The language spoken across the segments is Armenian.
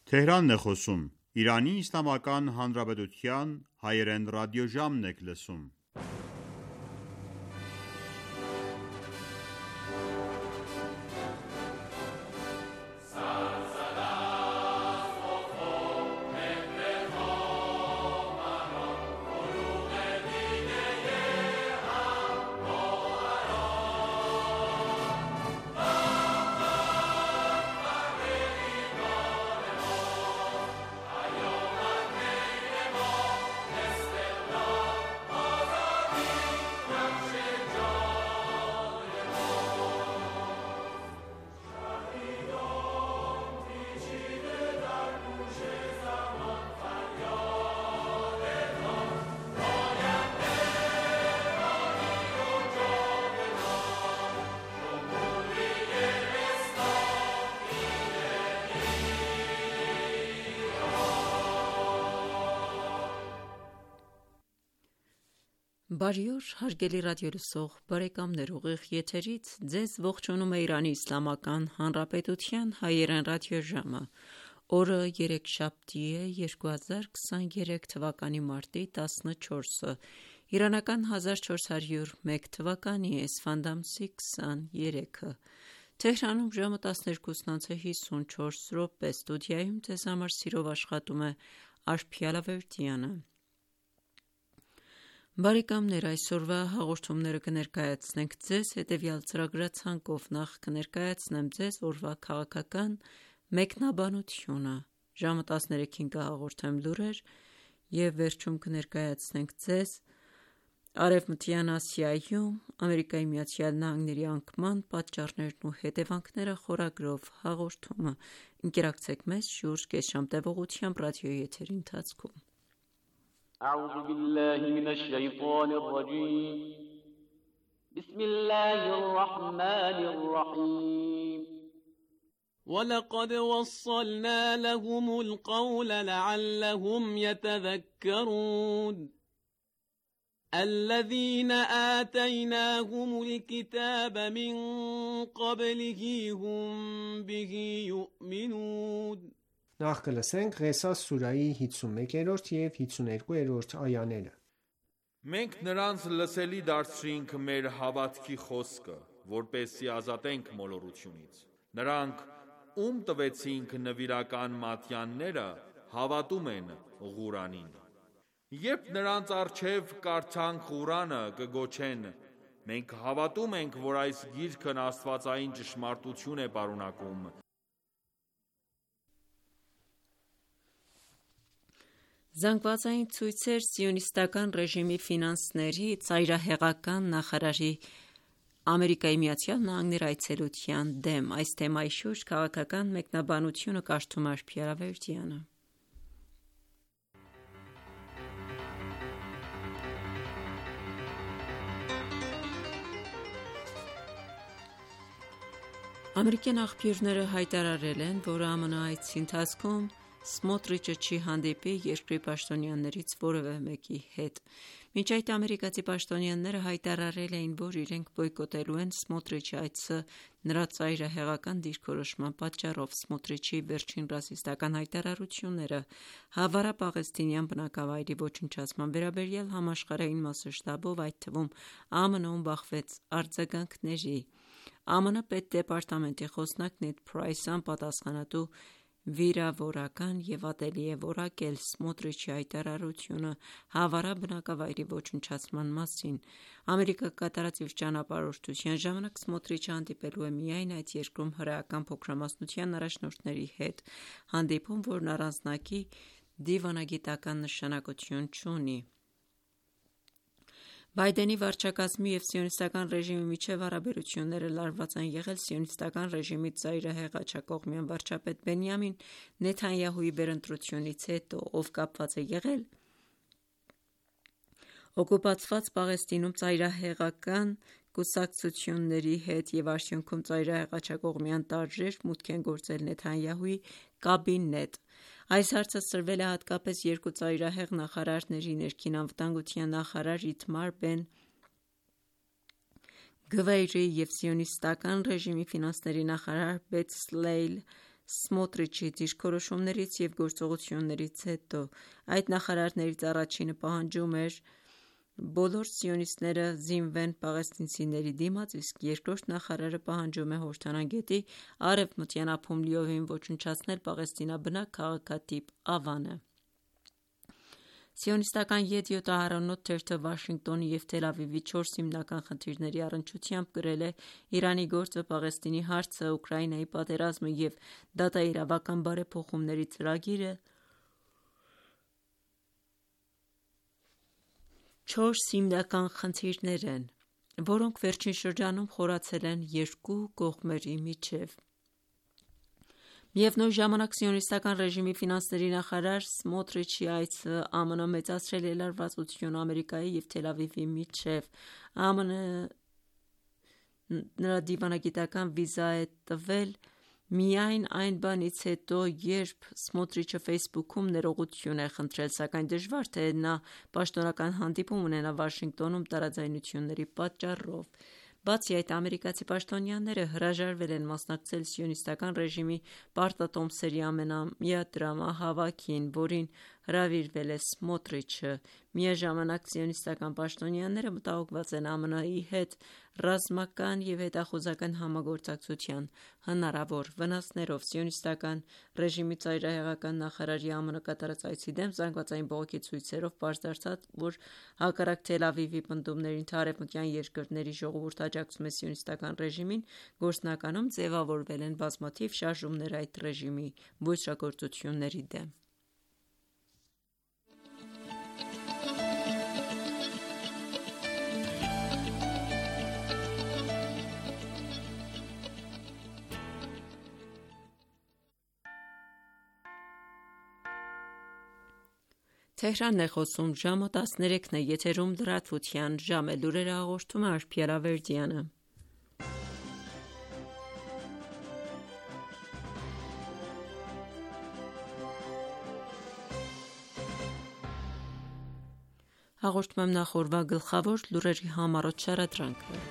Թեհրանն է խոսում, Իրանի Իսլամական Հանրապետության հայերեն ռադիոժամն եք լսում: Բարի օր, հարգելի ռադիոլսող բարեկամներ, ուղիղ եթերից ձեզ ողջունում է Իրանի Իսլամական Հանրապետության հայերեն ռադիոժամը: Օրը երեքշաբթի է, 2023 թվականի մարտի 14-ը, իրանական 1401 թվականի էսֆանդ ամսի 23-ը: Թեհրանում ժամը 12:54, ստուդիայում ձեզ համար սիրով աշխատում է Արփիա Լավերդյանը: Բարեկամներ, այսօրվա հաղորդումները կներկայացնենք ձեզ հետևյալ ծրագրացանկով: Նախ կներկայացնեմ ձեզ օրվա քաղաքական մեկնաբանությունը, ժամը 13-ին կհաղորդեմ լուրեր և վերջում կներկայացնենք ձեզ Արևմտյան Ասիայում ԱՄՆ-ի անկման պատճառներն ու հետևանքները խորագրով հաղորդումը: Ընկերակցեք մեզ շուրջ կես ժամ տևողությամբ ռադիոյի եթերի ընթացքում: أعوذ بالله من الشيطان الرجيم بسم الله الرحمن الرحيم ولقد وصلنا لهم القول لعلهم يتذكرون الذين آتيناهم الكتاب من قبله هم به يؤمنون Նախ կլսենք Ղեսաս սուրայի 51-րդ և 52-րդ այաները: Մենք նրանց լսելի դարձրինք մեր հավատքի խոսքը, որպեսզի ազատենք մոլորությունից: Նրանք, ում տվեցինք նվիրական մատյանները, հավատում են Ղուրանին: Երբ նրանց առջև կարդանք Ղուրանը, կգոչեն. մենք հավատում ենք, որ այս գիրքն աստվածային ճշմարտություն է պարունակում: Զանգվածային ցույցեր սիոնիստական ռեժիմի ֆինանսների ծայրահեղական նախարարի ԱՄՆ այցելության դեմ: Այս թեմայի շուրջ քաղաքական մեկնաբանությունը կարդում է Արփիա Լավերդյանը: Ամերիկյան աղբյուրները հայտարարել են, որ ԱՄՆ այցի ընթացքում Սմոտրիչը չի հանդիպի երկրի պաշտոնյաներից որևէ մեկի հետ: Մինչ այդ ամերիկացի պաշտոնյաները հայտարարել էին, որ իրենք բոյկոտելու են Սմոտրիչի այցը նրա ծայրահեղական դիրքորոշման պատճառով: Սմոտրիչի վերջին ռասիստական հայտարարությունները Հավառա-Պաղեստինյան բնակավայրի ոչնչացման վերաբերյալ համաշխարհային մասշտաբով, այդ թվում ԱՄՆ-ում բախվեց արձագանքների: ԱՄՆ պետդեպարտամենտի խոսնակ Նեդ Փրայսը անպատասխանատու վիրավորական և ատելի է որակել Սմոտրիչի հայտարարությունը Հավառա բնակավայրի ոչնչացման մասին: Ամերիկա կատարած իր ճանապարհորդության ժամանակ Սմոտրիչը հանդիպելու է միայն այդ երկրում հրեական փոքրամասնության առաջնորդների հետ, հանդիպում, որն առանձնակի դիվանագիտական նշանակություն չունի: Բայդենի վարչակազմի և սիոնիստական ռեժիմի միջև հարաբերությունները լարված են եղել սիոնիստական ռեժիմի ծայրահեղաչակողմյան վարչապետ Բենյամին Նեթանյահուի վերընտրությունից հետո, ով կապված է եղել օկուպացված Պաղեստինում ծայրահեղական կուսակցությունների հետ և արդյունքում ծայրահեղաչակողմյան տարրերով մուտք են գործել Նեթանյահուի կաբինետ: Այս հարցը սրվել է հատկապես երկու ծայրահեղ նախարարների՝ ներքին անվտանգության նախարար Իտմար Բեն Գվեյրի և սիոնիստական ռեժիմի ֆինանսների նախարար Բեցլեյլ Սմոտրիչի դիրքորոշումներից և գործողություններից հետո։ Այդ նախարարներից առաջինը պահանջում էր բոլոր սիոնիստները զինվեն պաղեստինցիների դիմաց, իսկ երկրորդ նախարարը պահանջում է Հորդանան գետի արևմտյան ափում լիովին ոչնչացնել պաղեստինաբնակ քաղաքատիպ Ավանը։ Սիոնիստական Յեդիոթ Ահարոնոթ թերթը Վաշինգտոնի և Թել Ավիվի 4 հիմնական խնդիրների առնչությամբ կրել է Իրանի գործը, Պաղեստինի հարցը, Ուկրաինայի պատերազմը և դատաիրավական բարեփոխումների ծրագիրը։ 4 հիմնական խնդիրներ են, որոնք վերջին շրջանում խորացել են երկու կողմերի միջև։ Միևնույն ժամանակ Սիոնիստական ռեժիմի ֆինանսների նախարար Սմոտրիչի այցը ԱՄՆ մեծացրել է լարվածությունը Ամերիկայի և Թել Ավիվի միջև։ ԱՄՆ նրա դիվանագիտական վիզա է տվել միայն այն բանից հետո, երբ Սմոտրիչը Facebook-ում ներողություն է խնդրել, սակայն դժվար թե նա պաշտոնական հանդիպում ունենա Վաշինգտոնում տարաձայնությունների պատճառով։ Բացի այդ, ամերիկացի պաշտոնյաները հրաժարվել են մասնակցել Սիոնիստական ռեժիմի պարտատոմսերի ամենամյա դրամահավաքին, որին հրավիրվել է Սմոտրիչը։ Միաժամանակ սիոնիստական պաշտոնյաները մտահոգված են ԱՄՆ-ի հետ ռազմական և հետախուզական համագործակցության հնարավոր վնասներով։ Սիոնիստական ռեժիմի ծայրահեղական նախարարի ԱՄՆ կատարած այցի դեմ զանգվածային բողոքի ցույցերով պարզ դարձավ, որ հակառակ Թել Ավիվի պնդումներին, թե արևմտյան երկրների ժողովուրդը աջակցում է սիոնիստական ռեժիմին, գործնականում ձևավորվել են բազմաթիվ շարժումներ այդ ռեժիմի ոճրագործությունների դեմ։ Թեհրանն է խոսում, ժամը 13-ն է, եթերում լրատվության ժամ է, լուրերը հաղորդում է Արփիե Լավերդյանը։ Հաղորդում եմ նախ օրվա գլխավոր լուրերի համառոտ շարադրանքը։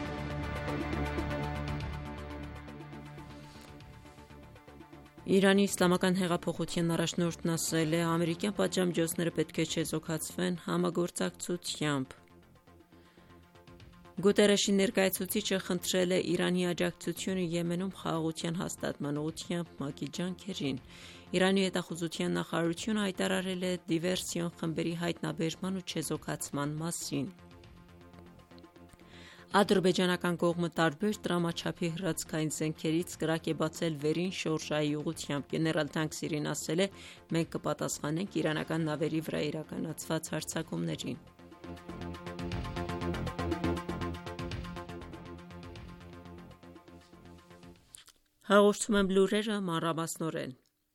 Իրանի իսլամական հեղափոխության առաջնորդն ասել է, ամերիկյան պատժամիջոցները պետք է չեզոքացվեն համագործակցությամբ։ Գուտերեշի ներկայացուցիչը խնդրել է Իրանի աջակցությունը Եմենում խաղաղության հաստատման ուղղությամբ ՄԱԿ-ի ջանքերին։ Իրանի հետախուզության նախարարությունը հայտարարել է դիվերսիոն խմբերի հայտնաբերման ու չեզոքացման մասին։ Ադրբեջանական կողմը տարբեր տրամաչափի հրացքային զենքերից կրակ է բացել վերին շորժայի ուղղությամբ։ Գեներալ Թանկսիրին ասել է, մենք կպատասխանենք իրանական նավերի վրա իրականացված հարձակումներին։ Հաղորդում եմ լուրերը մանրամասնորեն։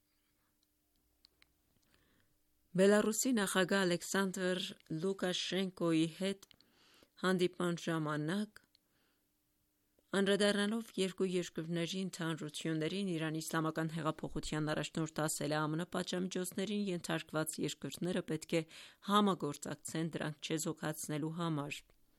Բելարուսի նախագահ Ալեքսանդր Լուկաշենկոյի հետ հանդիպման ժամանակ անդրադառնալով երկու երկրների ընդհանրություններին, Իրանի իսլամական հեղափոխության առաջնորդը ասել է, ԱՄՆ պատժամիջոցներին ենթարկված երկրները պետք է համագործակցեն դրանք չեզոքացնելու համար։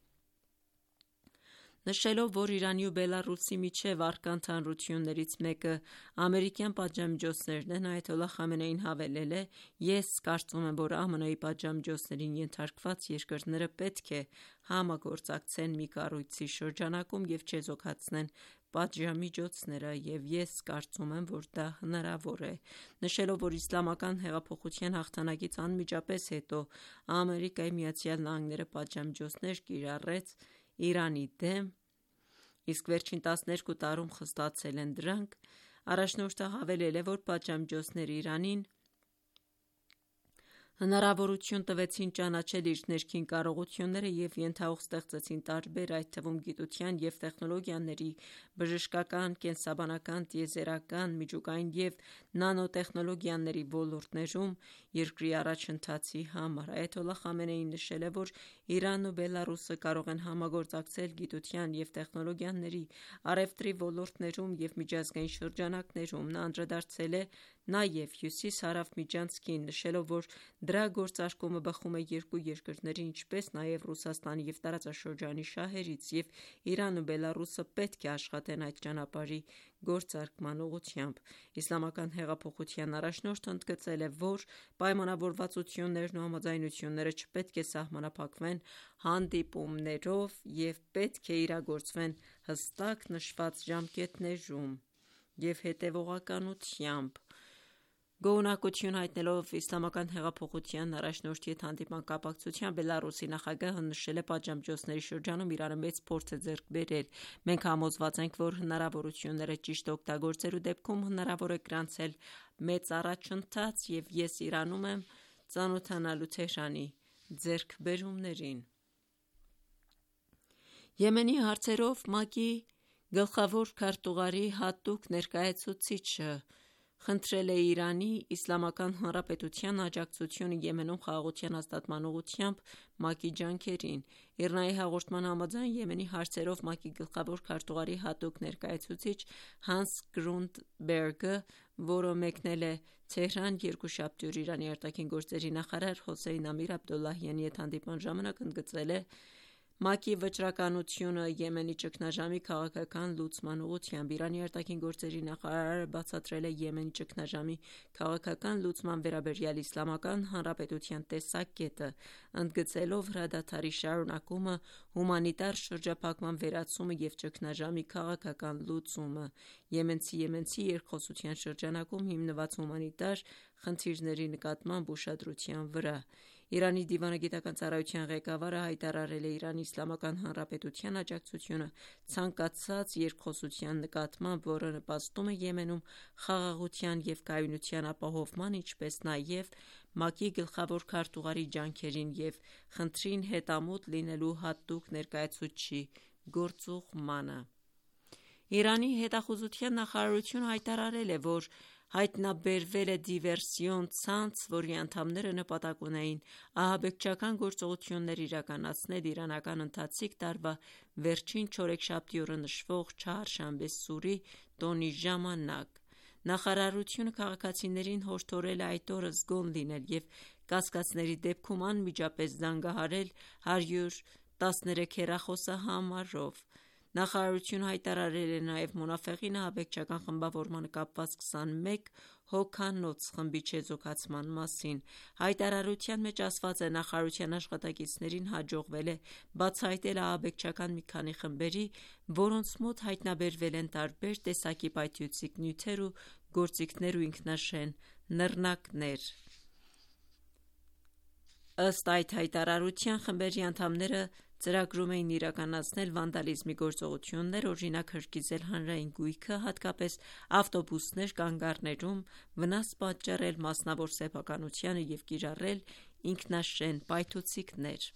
Նշելով, որ Իրանի ու Բելարուսի միջև առկա ընդհանրություններից մեկը ամերիկյան պատժամիջոցներն են, այաթոլլահ Խամենեին հավելել է. «Ես կարծում եմ, որ ԱՄՆ-ի պատժամիջոցներին ենթարկված երկրները պետք է համագործակցեն մի կառույցի շրջանակում և չեզոքացնեն պատժամիջոցները, և ես կարծում եմ, որ դա հնարավոր է»։ Նշելով, որ իսլամական հեղափոխության հաղթանակից անմիջապես հետո ԱՄՆ-ը պատժամիջոցներ կիրառեց Իրանի դեմ, իսկ վերջին 12 տարում խստացել են դրանք, առաջնորդը հավելել է, որ պատժամիջոցները Իրանին հնարավորություն տվեցին ճանաչել իր ներքին կարողությունները և ենթահող ստեղծեցին տարբեր, այդ թվում գիտության և տեխնոլոգիաների, բժշկական, կենսաբանական, տիեզերական, միջուկային և նանոտեխնոլոգիաների ոլորտներում երկրի առաջընթացի համար։ Այաթոլլահ Խամենեին նշել է, որ Իրանն ու Բելարուսը կարող են համագործակցել գիտության և տեխնոլոգիաների, առևտրի ոլորտներում և միջազգային շրջանակներում։ Նա անդրադարձել է նաև հյուսիս-հարավ միջանցքին, նշելով, որ դրա գործարկումը բխում է երկու երկրների, ինչպես նաև Ռուսաստանի և տարածաշրջանի շահերից, և Իրանն ու Բելարուսը պետք է աշխատեն այդ ճանապարհի գործարկման ուղղությամբ։ Իսլամական հեղափոխության առաջնորդը ընդգծել է, որ պայմանավորվածություններն ու համաձայնությունները չպետք է սահմանափակվեն հանդիպումներով և պետք է իրագործվեն հստակ նշված ժամկետներում և հետևողականությամբ։ Գոհունակություն հայտնելով Իսլամական հեղափոխության առաջնորդի հետ հանդիպման կապակցությամբ Բելառուսի նախագահը նշել է պատժամիջոցների շրջանում Իրանը մեծ փորձ է ձեռք բերել։ Մենք համոզված ենք, որ հնարավորությունները ճիշտ օգտագործելու դեպքում հնարավոր է գրանցել մեծ առաջընթաց և ես Իրանում եմ ծանոթանալու Թեհրանի ձեռքբերումներին։ Եմենի հարցերով ՄԱԿ-ի գլխավոր քարտուղարի հատուկ ներկայացուցիչը խնդրել է Իրանի Իսլամական Հանրապետության աջակցությունը Եմենում խաղաղության հաստատման ուղղությամբ ՄԱԿ-ի ջանքերին։ ԻՌՆԱ-ի հաղորդման համաձայն Եմենի հարցերով ՄԱԿ-ի գլխավոր քարտուղարի հատուկ ներկայացուցիչ Հանս Գրունբերգը, որը մեկնել է Թեհրան երկուշաբթի օր Իրանի արտաքին գործերի նախարար Հոսեյն Ամիր Աբդոլլահյանի հետ հանդիպման ժամանակ ընդգծել է ՄԱԿ-ի վճռականությունը Եմենի ճգնաժամի քաղաքական լուծման ուղղությամբ։ Իրանի արտաքին գործերի նախարարը բացատրել է Եմենի ճգնաժամի քաղաքական լուծման վերաբերյալ Իսլամական Հանրապետության տեսակետը, ընդգծելով հրադադարի շարունակումը, հումանիտար շրջափակման վերացումը և ճգնաժամի քաղաքական լուծումը եմենցի երկխոսության շրջանակում հիմնված հումանիտար խնդիրների նկատմամբ ուշադրության վրա։ Իրանի դիվանագիտական ծառայության ղեկավարը հայտարարել է Իրանի Իսլամական Հանրապետության աջակցությունը ցանկացած երկխոսության նկատմամբ, որը նպաստում է Եմենում խաղաղության և կայունության ապահովման, ինչպես նաև ՄԱԿ-ի գլխավոր քարտուղարի ջանքերին և խնդրին հետամուտ լինելու հատուկ ներկայացուցչի գործուղմանը։ Իրանի հետախուզության նախարարությունը հայտարարել է, որ հայտնաբերվել է դիվերսիոն ցանց, որի անդամները նպատակ ունեին ահաբեկչական գործողություններ իրականացնել իրանական ընթացիկ տարվա վերջին չորեքշաբթի օրը նշվող Չհարշանբե սուրի տոնի ժամանակ։ Նախարարությունը քաղաքացիներին հորդորել է այդ օրը զգոն լինել և կասկածների դեպքում անմիջապես զանգահարել 113 հեռախոսահամարով։ Նախարարությունը հայտարարել է նաև Մոնաֆեղին ահաբեկչական խմբավորմանը կապված 21 հոգանոց խմբի չեզոքացման մասին։ Հայտարարության մեջ ասված է. նախարարության աշխատակիցներին հաջողվել է բացահայտել ահաբեկչական մի քանի խմբերի, որոնց մոտ հայտնաբերվել են տարբեր տեսակի պայթյուցիկ նյութեր ու գործիքներ ու ինքնաշեն նռնակներ։ Ըստ այդ հայտարարության, խմբերի անդամները ծրագրում էին իրականացնել վանդալիզմի գործողություններ, օրինակ հրկիզել հանրային գույքը, հատկապես ավտոբուսներ կանգառներում, վնաս պատճառել մասնավոր սեփականությանը և կիրառել ինքնաշեն պայթուցիկներ։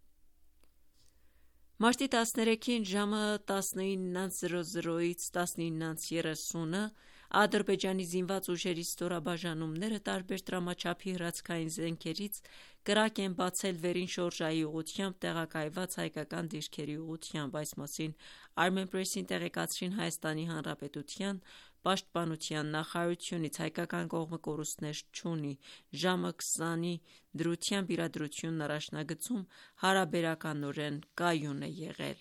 Մարտի 13-ին ժամը 19:00-ից 19:30 Ադրբեջանի զինված ուժերի ստորաբաժանումները տարբեր տրամաչափի հրացքային զենքերից կրակ են բացել վերին շորժայի ուղղությամբ տեղակայված հայկական դիրքերի ուղղությամբ։ Այս մասին Armenpress-ին տեղեկացրին Հայաստանի Հանրապետության պաշտպանության նախարարությունից։ Հայկական կողմը կորուստներ չունի։ Ժամը 20-ի դրությամբ իրադրությունն առաջնագծում հարաբերականորեն կայուն է եղել։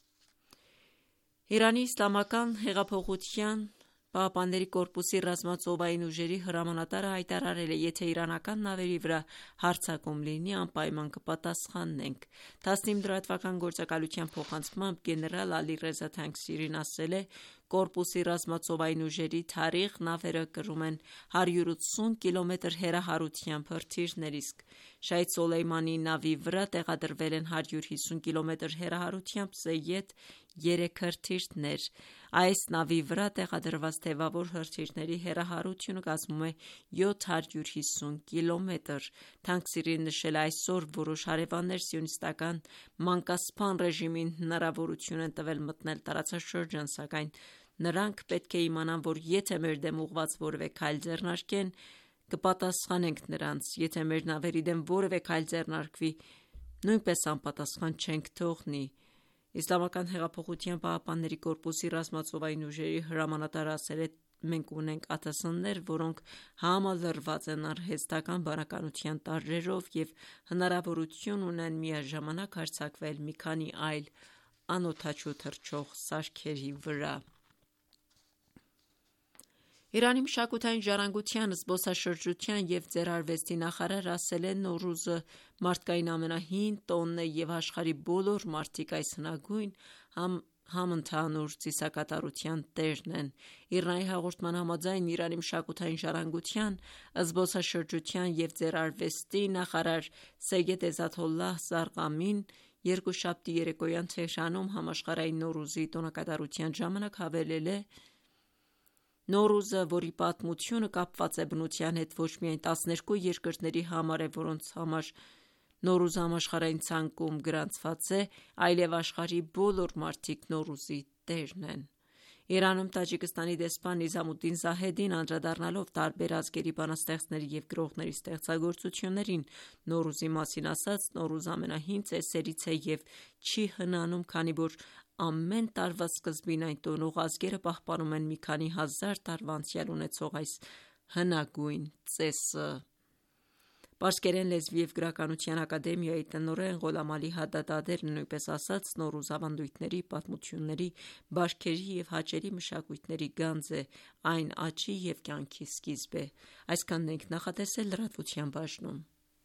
Իրանի Իսլամական հեղափոխության ԻՀՊԿ-ի ռազմածովային ուժերի հրամանատարը հայտարարել է. «Եթե իրանական նավերի վրա հարձակում լինի, անպայման կպատասխանենք»։ 19 լրատվական գործակալության փոխանցմամբ գեներալ Ալիռեզա Թանկսիրին ասել է. «Կորպուսի ռազմածովային ուժերի Թարիղ նավերը կրում են 180 կմ հեռահարությամբ հրթիռներ, իսկ Շահիդ Սոլեյմանի նավի վրա տեղադրվել են 150 կմ հեռահարությամբ Սեյեդ 3 հրթիռներ։ Այս նավի վրա տեղադրված թևավոր հրթիռների հեռահարությունը կազմում է 750 կմ։ Թանկսիրին նշել է. «Այսօր որոշ հարևաններ Սիոնիստական մանկասպան ռեժիմին հնարավորություն են տվել մտնել տարածաշրջան, սակայն նրանք պետք է իմանան, որ եթե մեր դեմ ուղղված որևէ քայլ ձեռնարկեն, կպատասխանենք նրանց։ Եթե մեր նավերի դեմ որևէ քայլ ձեռնարկվի, նույնպես անպատասխան չենք թողնի»։ Իսլամական հեղափոխության ԻՀՊԿ-ի ռազմածովային ուժերի հրամանատարը ասել է. «Մենք ունենք ԱԹՍ-ներ, որոնք համալրված են արհեստական բանականության տարրերով և հնարավորություն ունեն միաժամանակ հարձակվել մի քանի այլ անօդաչու թռչող սարքերի վրա»։ Իրանի մշակութային ժառանգության, զբոսաշրջության և ձեռարվեստի նախարար ասել է Նոռուզը մարդկային ամենահին տոնն է և աշխարհի բոլոր մարդիկ այս հնագույն համընդհանուր ծիսակատարության տերն են։ ԻՌՆԱ-ի հաղորդման համաձայն Իրանի մշակութային ժառանգության, զբոսաշրջության և ձեռարվեստի նախարար Սեյեդ Էզաթոլլահ Զարղամին երկուշաբթի երեկոյան Թեհրանում համաշխարհային Նոռուզի տոնակատարության ժամանակ հավելել է. Նոռուզը, որի պատմությունը կապված է բնության հետ, ոչ միայն 12 երկրների համար է, որոնց համար Նոռուզը համաշխարհային ցանկում գրանցված է, այլև աշխարհի բոլոր մարդիկ Նոռուզի տերն են։ Իրանում Տաջիկստանի դեսպան Նիզամուդդին Զահեդին անդրադառնալով տարբեր ազգերի բանաստեղծների և գրողների ստեղծագործություններին Նոռուզի մասին ասաց. Նոռուզը ամենահին ծեսերից է և չի հնանում, քանի որ ամեն տարվա սկզբին այն տոնող ազգերը պահպանում են մի քանի հազար տարվա անցյալ ունեցող այս հնագույն ծեսը։ Պարսկերեն լեզվի և գրականության ակադեմիայի տնօրեն Ղոլամ Ալի Հադադադերն նույնպես ասաց. Նոռուզ ավանդույթների, պատմությունների, բարքերի և հաճելի մշակույթների գանձ է, այն աճի և կյանքի սկիզբ է։ Այսքանն ենք նախատեսել լրատվության բաժնում։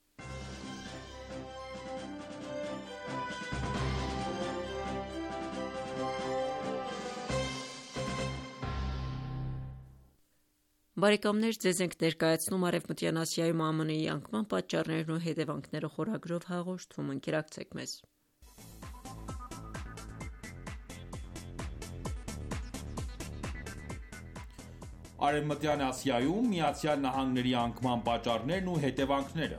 Բարեկամներ, ձեզ ենք ներկայացնում Արևմտյան Ասիայում ԱՄՆ-ի անկման պատճառներն ու հետևանքները խորագրով հաղորդում։ Ընկերակցեք մեզ։ Արևմտյան Ասիայում ԱՄՆ-ի անկման պատճառներն ու հետևանքները։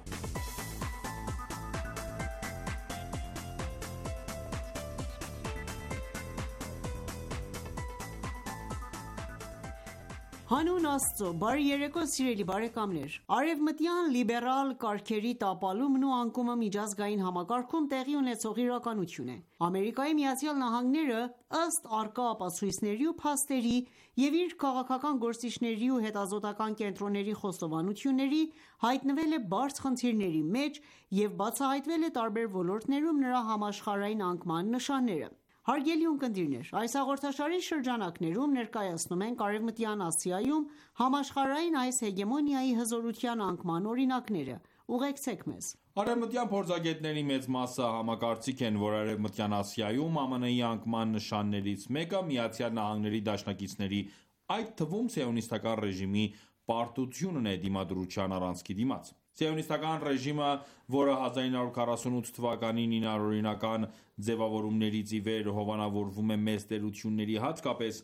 Հանուն Աստծո, բարի երեկո սիրելի բարեկամներ։ Արևմտյան լիբերալ կարգերի տապալումն ու անկումը միջազգային համակարգում տեղի ունեցող իրականություն է։ Ամերիկայի Միացյալ Նահանգները, ըստ առկա ապացույցների ու փաստերի և իր քաղաքական գործիչների ու հետազոտական կենտրոնների խոստովանությունների, հայտնվել է բարդ խնդիրների մեջ և բացահայտվել է տարբեր ոլորտներում նրա համաշխարհային անկման նշանները։ Հարգելի ունկնդիրներ, այս հաղորդաշարի շրջանակներում ներկայացնում ենք Արևմտյան Ասիայում համաշխարհային այս հեգեմոնիայի հզորության անկման օրինակները։ Ուղեկցեք մեզ։ Արևմտյան փորձագետների մեծ մասը համակարծիք են, որ Արևմտյան Ասիայում ԱՄՆ-ի անկման նշաններից մեկը ԱՄՆ-ի դաշնակիցների, այդ թվում սիոնիստական ռեժիմի պարտությունն է դիմադրության առանցքի դիմաց։ Սիոնիստական ռեժիմը, որը 1948 թվականին իր օրինական ձևավորումներից ի վեր հովանավորվում է մեծ տերությունների, հատկապես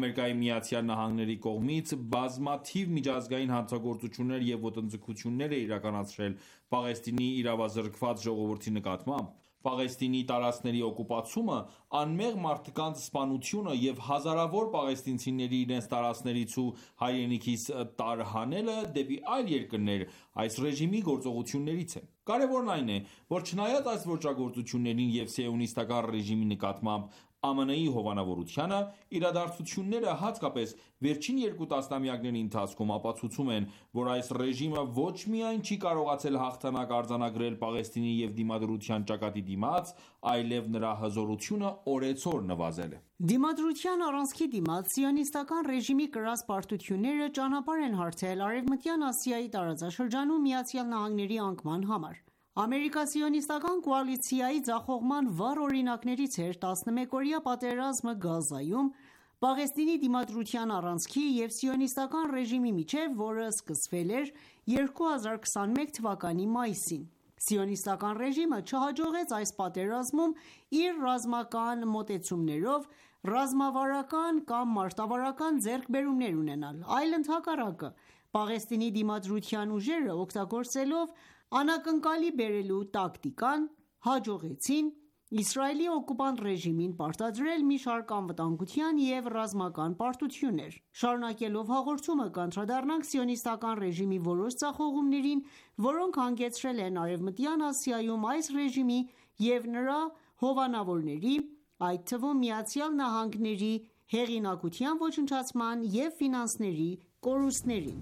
ԱՄՆ-ի կողմից, բազմաթիվ միջազգային հանցագործություններ և ոտնձգություններ է իրականացրել Պաղեստինի իրավազրկված ժողովրդի նկատմամբ։ Պաղեստինի տարածքների օկուպացումը, անմեղ մարդկանց սպանությունը և հազարավոր պաղեստինցիների իրենց տարածքներից ու հայրենիքից տարհանելը դեպի այլ երկրներ այս ռեժիմի գործողություններից է։ Կարևորն այն է, որ չնայած այս ոճրագործություններին և սիոնիստական ռեժիմի նկատմամբ ԱՄՆ-ի հովանավորությանը, իրադարձությունները, հատկապես վերջին երկու տասնամյակների ընթացքում, ապացուցում են, որ այս ռեժիմը ոչ միայն չի կարողացել հաղթանակ արձանագրել Պաղեստինի և Դիմադրության ճակատի դիմաց, այլև նրա հզորությունը օրեցօր նվազել է։ Դիմադրության առանցքի դիմաց սիոնիստական ռեժիմի կրած պարտությունները ճանապարհ են հարթել Արևմտյան Ասիայի տարածաշրջանում ԱՄՆ-ի անկման համար։ Ամերիկա-սիոնիստական կոալիցիայի ձախողման վառ օրինակներից էր 11-օրյա պատերազմը Գազայում, Պաղեստինի դիմադրության առանցքի և սիոնիստական ռեժիմի միջև, որը սկսվել էր 2021 թվականի մայիսին։ Սիոնիստական ռեժիմը չհաջողեց այս պատերազմում իր ռազմական մոտեցումներով ռազմավարական կամ մարտավարական ձեռքբերումներ ունենալ, այլ ընդհակառակը, Պաղեստինի դիմադրության ուժերը օգտագործելով անակնկալի բերելու տակտիկան, հաջողեցին Իսրայելի օկուպանտ ռեժիմին պարտադրել մի շարք անվտանգության և ռազմական պարտություններ։ Շարունակելով հաղորդումը կանդրադառնանք սիոնիստական ռեժիմի որոշ ձախողումներին, որոնք հանգեցրել են Արևմտյան Ասիայում այս ռեժիմի և նրա հովանավորների, այդ թվում ԱՄՆ-ի հեղինակության ոչնչացման և ֆինանսների կորուստներին։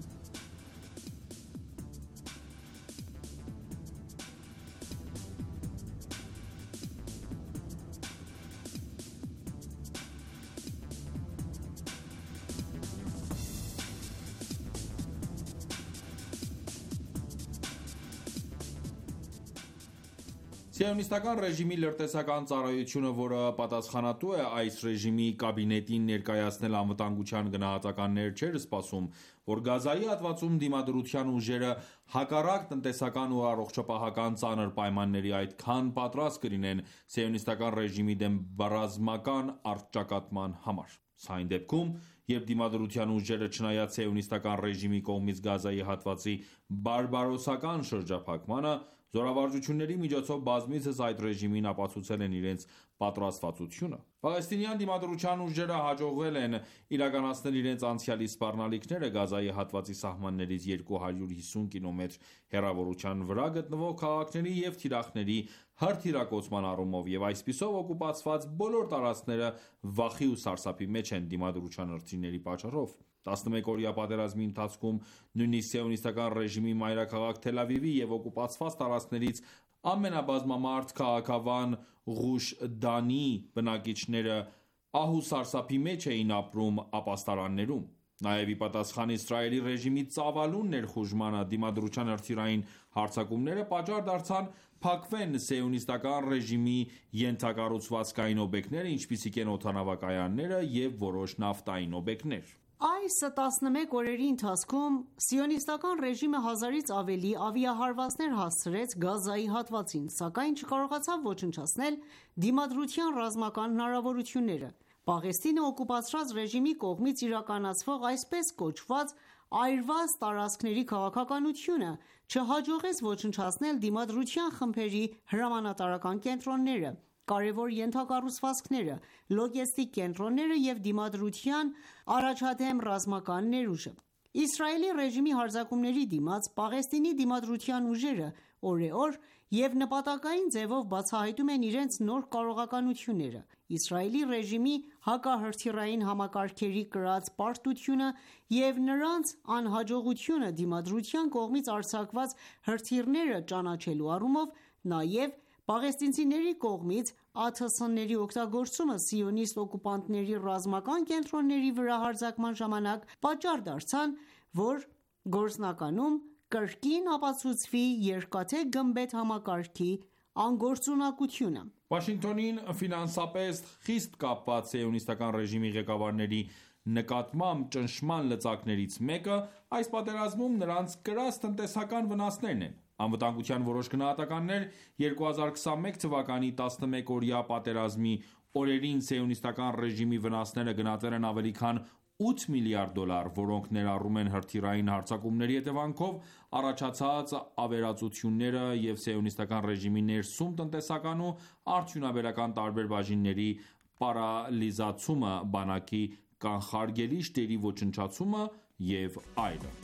Սիոնիստական ռեժիմի լրտեսական ծառայությունը, որը պատասխանատու է այս ռեժիմի կաբինետին ներկայացնել անվտանգության գնահատականներ, չէր սպասում, որ Գազայի հատվածում դիմադրության ուժերը հակառակ տնտեսական ու առողջապահական ծանր պայմանների այդքան պատրաստ կլինեն սիոնիստական ռեժիմի դեմ ռազմական առճակատման համար: Սա այն դեպքում, երբ դիմադրության ուժերը, չնայած սիոնիստական ռեժիմի կողմից Գազայի հատվածի բարբարոսական շրջափակմանը, զորավարժությունների միջոցով բազմիցս այդ ռեժիմին ապացուցել են իրենց պատրաստվածությունը: Պաղեստինյան դիմադրության ուժերը հաջողվել են իրականացնել իրենց անցյալի սպառնալիքները Գազայի հատվածի սահմաններից 250 կմ հեռավորության վրա գտնվող քաղաքների և թիրախների հրթիռակոծման առումով և այսպիսով օկուպացված բոլոր տարածքները վախի ու սարսափի մեջ են դիմադրության հրթիռների պատճառով: 11-օրյա պատերազմի ընթացքում նույնիսկ սիոնիստական ռեժիմի մայրաքաղաք Թել Ավիվի և օկուպացված տարածքներից ամենաբազմամարդ քաղաքավան Ղուշ Դանի բնակիչները ահ ու սարսափի մեջ էին ապրում ապաստարաններում: Նաև ի պատասխան Իսրայելի ռեժիմի ծավալուն ներխուժմանը, դիմադրության հրթիռային հարձակումները պատճառ դարձան փակվեն սիոնիստական ռեժիմի ենթակառուցվածքային օբյեկտները, ինչպիսիք են օդանավակայանները և որոշ նավթային օբյեկտներ: Այս 11 օրերի ընթացքում սիոնիստական ռեժիմը 1000-ից ավելի ավիահարվածներ հասցրեց Գազայի հատվածին, սակայն չկարողացավ ոչնչացնել դիմադրության ռազմական հնարավորությունները: Պաղեստինը օկուպացրած ռեժիմի կողմից իրականացվող այսպես կոչված այրված տարածքների քաղաքականությունը չհաջողեց ոչնչացնել դիմադրության խմբերի հրամանատարական կենտրոնները, կարևոր ենթակառուցվածքները, լոգեստիկ կենտրոնները և դիմադրության առաջադեմ ռազմական ներուժը: Իսրայելի ռեժիմի հարձակումների դիմաց Պաղեստինի դիմադրության ուժերը օրեօր և նպատակային ձևով բացահայտում են իրենց նոր կարողականությունները: Իսրայելի ռեժիմի հակահրթիռային համակարգերի կրած պարտությունը և նրանց անհաջողությունը դիմադրության կողմից արձակված հրթիռները ճանաչելու առումով, նաև պաղեստինցիների կողմից ԱԹՍ-ների օգտագործումը սիոնիստ օկուպանտների ռազմական կենտրոնների վրա հարձակման ժամանակ պատճառ դարձան, որ գործնականում կրկին ապացուցվի երկաթե գմբեթ համակարգի անգործունակությունը: Վաշինգտոնին ֆինանսապես խիստ կապված սիոնիստական ռեժիմի ղեկավարների նկատմամբ ճնշման լծակներից մեկը այս պատերազմում նրանց կրած տնտեսական վնասներն են: Անվտանգության որոշ գնահատականներ 2021 թվականի 11-օրյա պատերազմի օրերին սիոնիստական ռեժիմի վնասները գնահատել են ավելի քան $8 միլիարդ, որոնք ներառում են հրթիռային հարձակումների հետևանքով առաջացած ավերածությունները և սիոնիստական ռեժիմի ներսում տնտեսական ու արդյունաբերական տարբեր բաժինների պարալիզացումը, բանակի կանխարգելիչ դերի ոչնչացումը և այլն: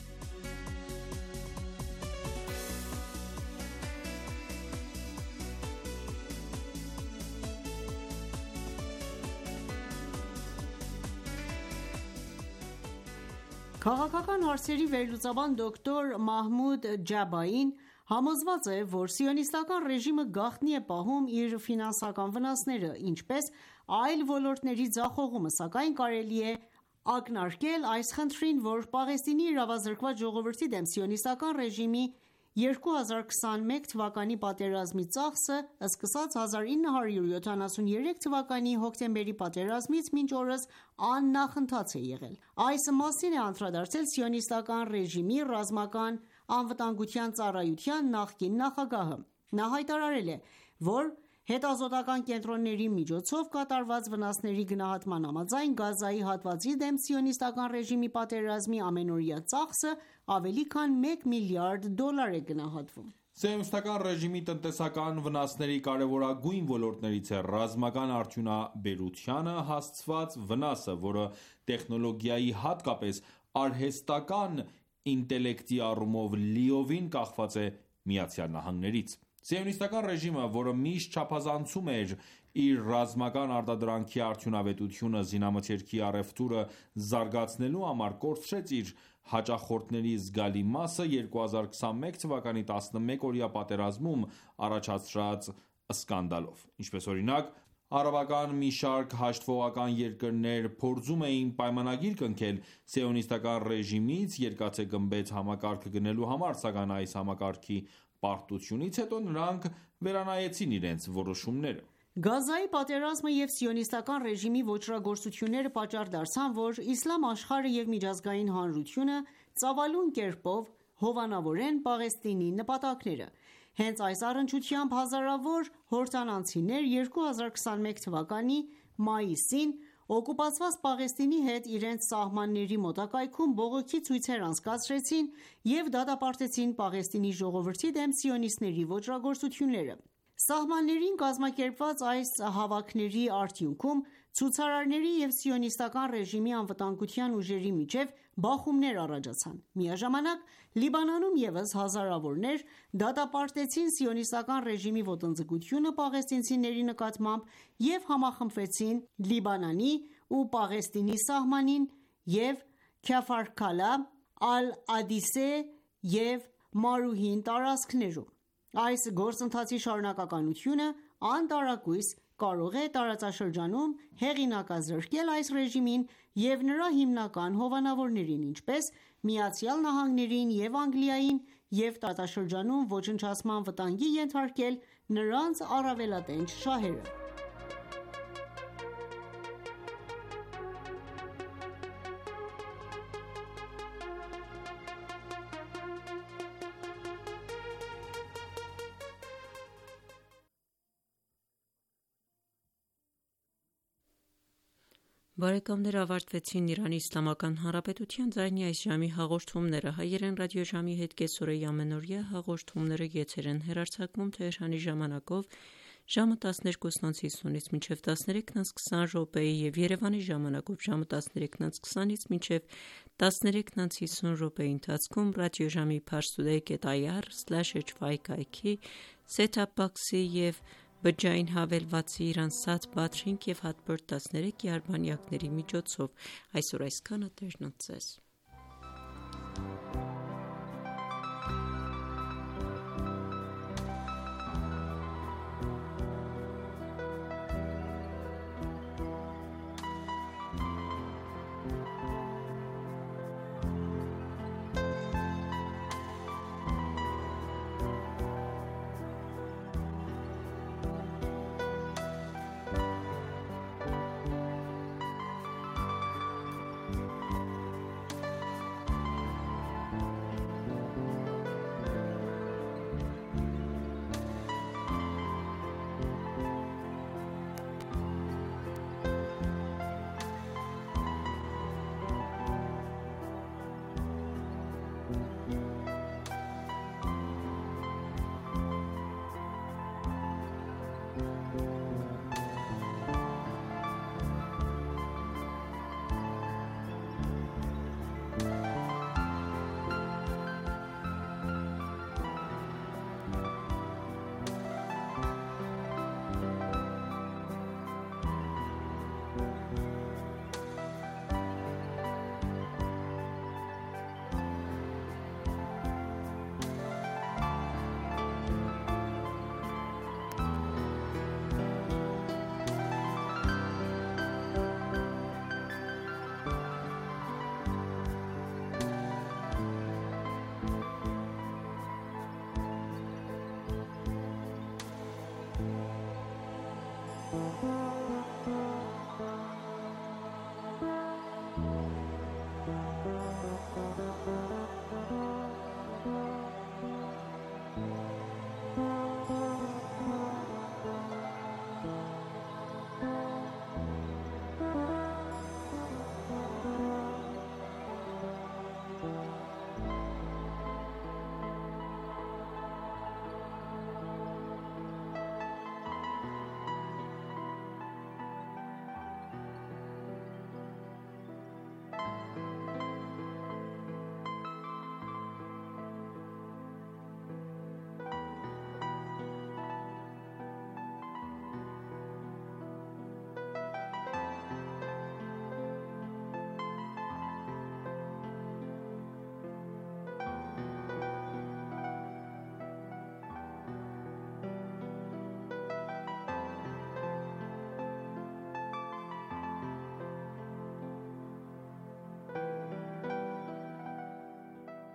Քաղաքական հարցերի վերլուծաբան դոկտոր Մահմուդ Ջաբային համոզված է, որ սիոնիստական ռեժիմը գաղտնի է պահում իր ֆինանսական վնասները, ինչպես այլ ոլորտների ձախողումը, սակայն կարելի է ակնարկել այս խնդրին, որ Պաղեստինի իրավազրկված ժողովրդի դեմ սիոնիստական ռեժիմի 2021 թվականի պատերազմի ծախսը, սկսած 1973 թվականի հոկտեմբերի պատերազմից մինչ օրս աննախընթաց է եղել: Այս մասին է անդրադարձել սիոնիստական ռեժիմի ռազմական անվտանգության ծառայության նախկին նախագահը: Նա հայտարարել է, որ հետազոտական կենտրոնների միջոցով կատարված վնասների գնահատման համաձայն, Գազայի հատվածի դեմ սիոնիստական ռեժիմի պատերազմի ամենօրյա ծախսը ավելի քան $1 միլիարդ է գնահատվում: Սիոնիստական ռեժիմի տնտեսական վնասների կարևորագույն ոլորտներից է ռազմական արդյունաբերությանը հասցված վնասը, որը տեխնոլոգիայի, հատկապես արհեստական ինտելեկտի առումով լիովին կախված է ԱՄՆ-ից: Սիոնիստական ռեժիմը, որը միշտ չափազանցում էր իր ռազմական արտադրանքի արդյունավետությունը զինամթերքի առևտուրը զարգացնելու համար, կորցրեց իր հաճախորդների զգալի մասը 2021 թվականի 11-օրյա պատերազմում առաջացրած սկանդալով: Ինչպես օրինակ, Արաբական մի շարք հաշտվողական երկրներ փորձում էին պայմանագիր կնքել սիոնիստական ռեժիմից երկաթե գմբեթ համակարգը գնելու համար, սակայն այս համակարգի պարտությունից հետո նրանք վերանայեցին իրենց որոշումները։ Գազայի պատերազմը և սիոնիստական ռեժիմի ոճրագործությունները պատճառ դարձան, որ իսլամ աշխարհը և միջազգային հանրությունը ծավալուն կերպով հովանավորեն Պաղեստինի նպատակները։ Հենց այս առնչությամբ հազարավոր հորդանանցիներ 2021 թվականի մայիսին օկուպացված Պաղեստինի հետ իրենց սահմանների մոտակայքում բողոքի ցույցեր անցկացրեցին և դատապարտեցին Պաղեստինի ժողովրդի դեմ սիոնիստների ոճրագործությունները։ Սահմաններին կազմակերպված այս հավաքների արդյունքում ցուցարարների և սիոնիստական ռեժիմի անվտանգության ուժերի միջև բախումներ առաջացան։ Միաժամանակ Լիբանանում ևս հազարավորներ դատապարտեցին սիոնիստական ռեժիմի ոտնձգությունը պաղեստինցիների նկատմամբ և համախմբվեցին Լիբանանի ու Պաղեստինի սահմանին և Քաֆար-Քալա, Ալ-Ադիսե և Մարուհին տարածքներում։ Այս գործընթացի շարունակականությունը անտարակույս կարող է տարածաշրջանում հեղինակազրկել այս ռեժիմին և նրա հիմնական հովանավորներին, ինչպես ԱՄՆ-ին և Անգլիային և տարածաշրջանում ոչնչացման վտանգի ենթարկել նրանց առավելատենչ շահերը։ Բարեկամներ, ավարտվեցին Իրանի Իսլամական Հանրապետության ձայնի այս ժամի հաղորդումները։ Հայերեն ռադիոժամի հետ կեսօրեի ամենօրյա հաղորդումները եթեր են հեռարձակվում Թեհրանի ժամանակով ժամը 12:50-ից մինչև 13:20 րոպեի եւ Երևանի ժամանակով ժամը 13:20-ից մինչև 13:50 րոպեի ընթացքում ռադիոժամի parstoday.ir/hy կայքի set-top box-ի եւ բջջային հավելվածի Iran-Sat Butring և Hotbird 13 արբանյակների միջոցով։ Այսօր այսքանը, Տերն ընդ ձեզ։